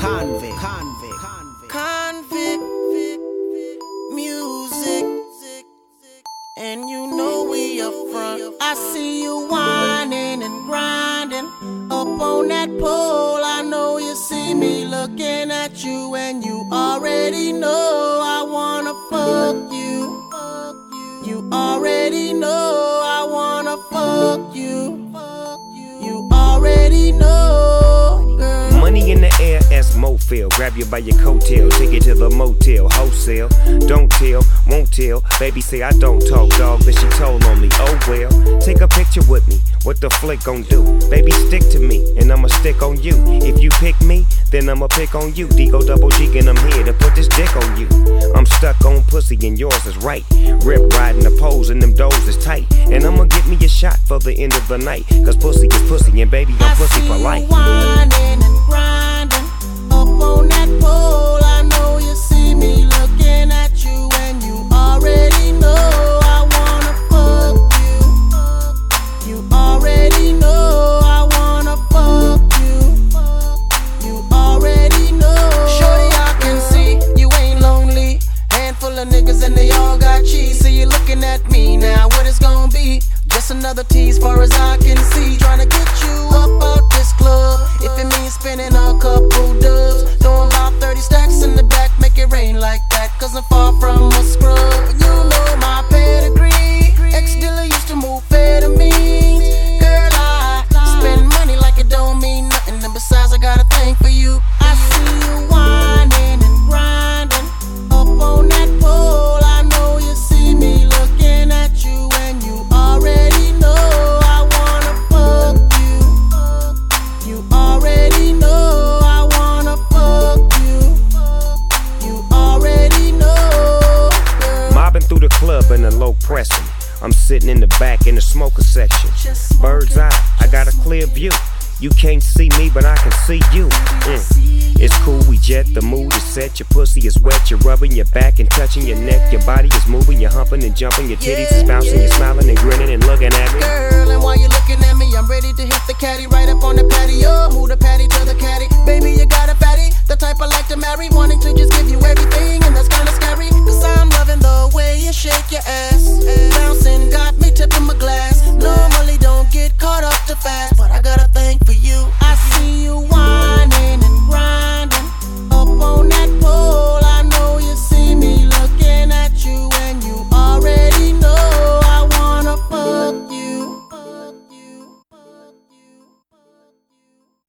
Convict music, and you know we up front. I see you whining and grinding up on that pole. I know you see me looking at you, and you already know I wanna fuck you. You already know I wanna fuck you. You already know, girl. Money in the air, as Mofil. Grab you by your coattail, take you to the motel, wholesale. Don't tell, won't tell. Baby say I don't talk, dog, but she told on me. Oh well, take a picture with me. What the flick gon' do? Baby, stick to me, and I'ma stick on you. If you pick me, then I'ma pick on you. D-O double G, and I'm here to put this dick on you. I'm stuck on pussy, and yours is right. Rip riding the poles, and them doors is tight. And I'ma get me a shot for the end of the night. Cause pussy is pussy, and baby, I'm pussy for life. Whining and grinding up on that pole. I know you see me looking at you, and you already know I wanna fuck you. You already know I wanna fuck you. You already know. Shorty, I can see you ain't lonely. Handful of niggas and they all got cheese. So you looking at me now, what it's gonna be? Just another tease far as I can see. Tryna get you up out this club. If it means spending a couple dubs, throwing about 30 stacks in the back, make it rain like that. Cause I'm far from a scrub. You know my pedigree. Ex-dealer used to move amphetamines. Girl, I spend money like it don't mean nothing. And besides, I got a thing for you. I see you whining and grinding up on that pole. I know you see me looking at you, and you already know I wanna fuck you. You already know I wanna fuck you. You already know, girl. Mobbing through the club in a low pressing. I'm sitting in the back in the smoker section. Bird's eye, I got a clear view. You can't see me, but I can see you. It's cool, we jet, the mood is set. Your pussy is wet, you're rubbing your back and touching your neck. Your body is moving, you're humping and jumping. Your titties is bouncing, you're smiling and grinning and looking at me. Girl, and while you're looking at me, I'm ready to hit the caddy right up on the patio.